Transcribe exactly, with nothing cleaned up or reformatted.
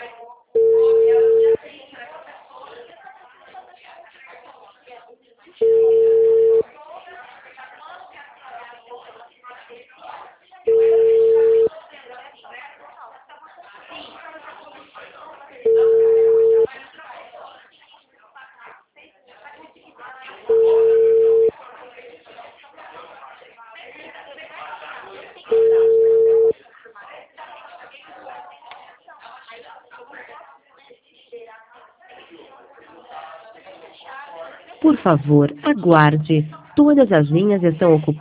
Por favor, aguarde. Todas as linhas estão ocupadas.